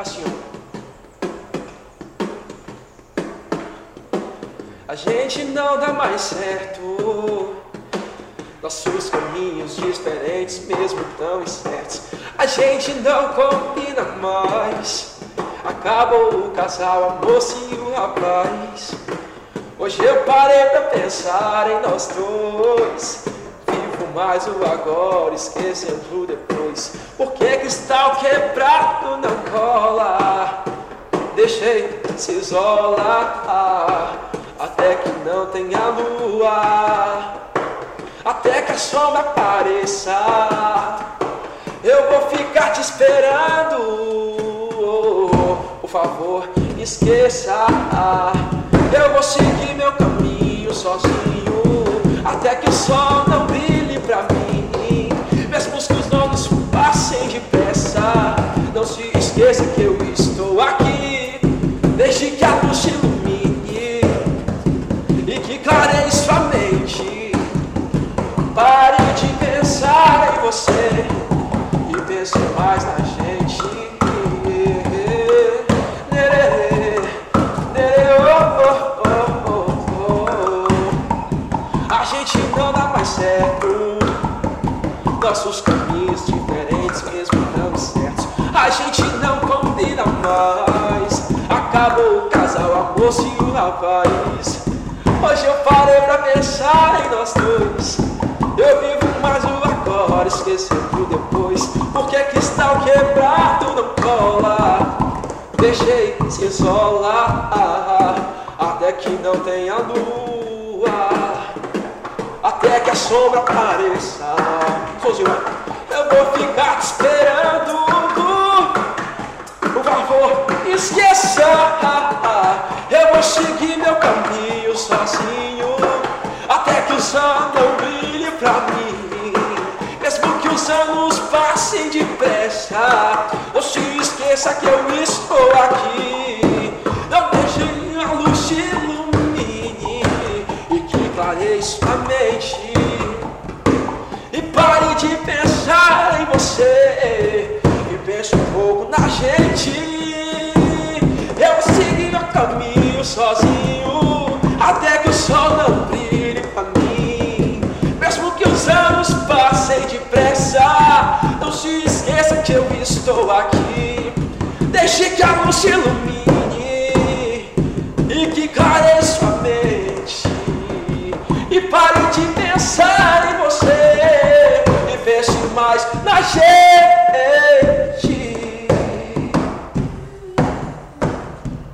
assim, ó. A gente não dá mais certo, nossos caminhos diferentes, mesmo tão incertos. A gente não combina mais, acabou o casal, a moça e o rapaz. Hoje eu parei pra pensar em nós dois, vivo mais o agora, esquecendo o depois. Porque cristal quebrado não cola, deixei se isolar, até que não tenha lua, até que a sombra apareça. Eu vou ficar te esperando, por favor, esqueça. Eu vou seguir meu caminho sozinho, até que o sol não brilhe pra mim. Mesmo que os nomes passem depressa, não se esqueça que eu estou aqui. Deixe que a luz te ilumine e que clareie sua mente. Pare de pensar em você e pense mais na gente. A gente não dá mais certo, nossos caminhos diferentes, mesmo não certos. A gente não combina mais, acabou o casal, a moça e o rapaz. Hoje eu parei pra pensar em nós dois, eu vivo mais o agora, esquecendo depois. Porque cristal quebrado não cola, deixei se isolar, até que não tenha lua, até que a sombra apareça. Eu vou ficar te esperando, por favor, esqueça. Eu vou seguir meu caminho sozinho, até que o sol não brilhe pra mim. Mesmo que os anos passem depressa, não se esqueça que eu estou aqui. Não deixe a luz te ilumine e que clareie sua mente. E pare de pensar em você e pense um pouco na gente. Eu vou seguir meu caminho sozinho, até que o sol não brilhe pra mim. Mesmo que os anos passem depressa, não se esqueça que eu estou aqui. Deixe que a luz te ilumine e que clareie sua mente. E pare de pensar em você e pense mais na gente.